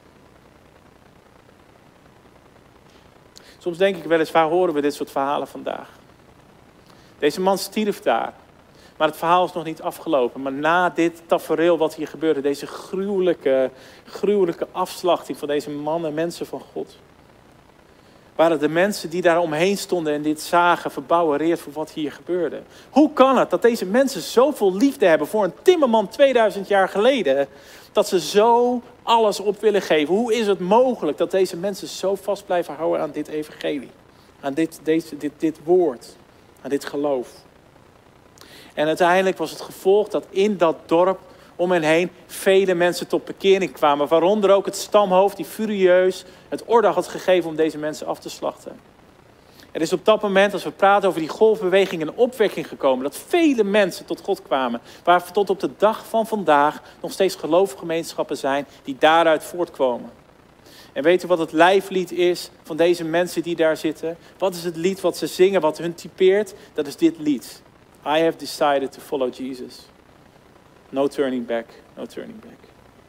Soms denk ik wel eens, waar horen we dit soort verhalen vandaag? Deze man stierf daar. Maar het verhaal is nog niet afgelopen. Maar na dit tafereel wat hier gebeurde, deze gruwelijke, gruwelijke afslachting van deze mannen en mensen van God, waren de mensen die daar omheen stonden en dit zagen verbouwereerd voor wat hier gebeurde. Hoe kan het dat deze mensen zoveel liefde hebben voor een timmerman tweeduizend jaar geleden, dat ze zo alles op willen geven? Hoe is het mogelijk dat deze mensen zo vast blijven houden aan dit evangelie? Aan dit, deze, dit, dit woord, aan dit geloof? En uiteindelijk was het gevolg dat in dat dorp om hen heen vele mensen tot bekering kwamen. Waaronder ook het stamhoofd die furieus het orde had gegeven om deze mensen af te slachten. Er is op dat moment, als we praten over die golfbeweging, een opwekking gekomen. Dat vele mensen tot God kwamen. Waar tot op de dag van vandaag nog steeds geloofsgemeenschappen zijn die daaruit voortkomen. En weet u wat het lijflied is van deze mensen die daar zitten? Wat is het lied wat ze zingen, wat hun typeert? Dat is dit lied. I have decided to follow Jesus. No turning back, no turning back.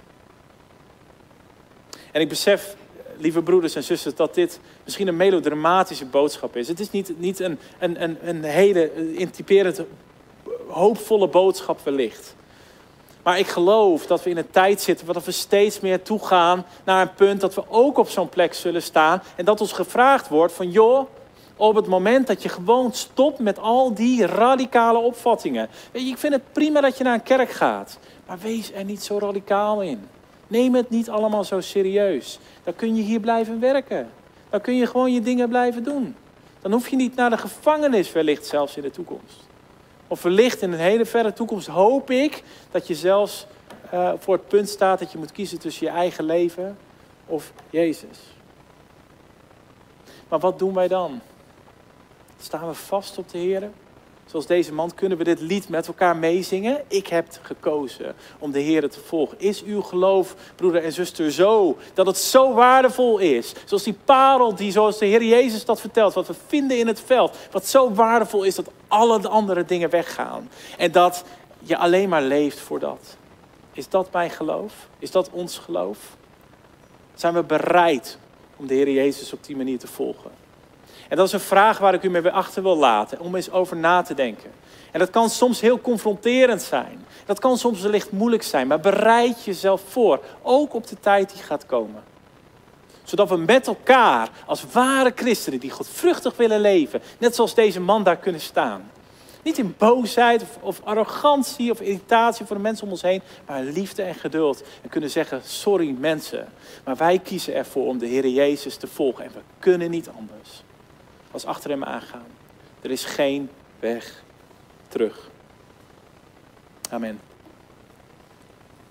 En ik besef, lieve broeders en zusters, dat dit misschien een melodramatische boodschap is. Het is niet, niet een, een, een, een hele intyperend hoopvolle boodschap wellicht. Maar ik geloof dat we in een tijd zitten waar we steeds meer toegaan naar een punt dat we ook op zo'n plek zullen staan. En dat ons gevraagd wordt van joh, op het moment dat je gewoon stopt met al die radicale opvattingen. Weet je, ik vind het prima dat je naar een kerk gaat. Maar wees er niet zo radicaal in. Neem het niet allemaal zo serieus. Dan kun je hier blijven werken. Dan kun je gewoon je dingen blijven doen. Dan hoef je niet naar de gevangenis wellicht zelfs in de toekomst. Of wellicht in een hele verre toekomst hoop ik dat je zelfs uh, voor het punt staat dat je moet kiezen tussen je eigen leven of Jezus. Maar wat doen wij dan? Staan we vast op de Heer? Zoals deze man kunnen we dit lied met elkaar meezingen. Ik heb gekozen om de Heer te volgen. Is uw geloof, broeder en zuster, zo dat het zo waardevol is? Zoals die parel die, zoals de Heer Jezus dat vertelt, wat we vinden in het veld. Wat zo waardevol is dat alle de andere dingen weggaan. En dat je alleen maar leeft voor dat. Is dat mijn geloof? Is dat ons geloof? Zijn we bereid om de Heer Jezus op die manier te volgen? En dat is een vraag waar ik u mee achter wil laten, om eens over na te denken. En dat kan soms heel confronterend zijn. Dat kan soms wellicht moeilijk zijn, maar bereid jezelf voor, ook op de tijd die gaat komen. Zodat we met elkaar, als ware christenen die godvruchtig willen leven, net zoals deze man daar kunnen staan. Niet in boosheid of, of arrogantie of irritatie voor de mensen om ons heen, maar liefde en geduld. En kunnen zeggen, sorry mensen, maar wij kiezen ervoor om de Heer Jezus te volgen. En we kunnen niet anders als achter hem aangaan. Er is geen weg terug. Amen.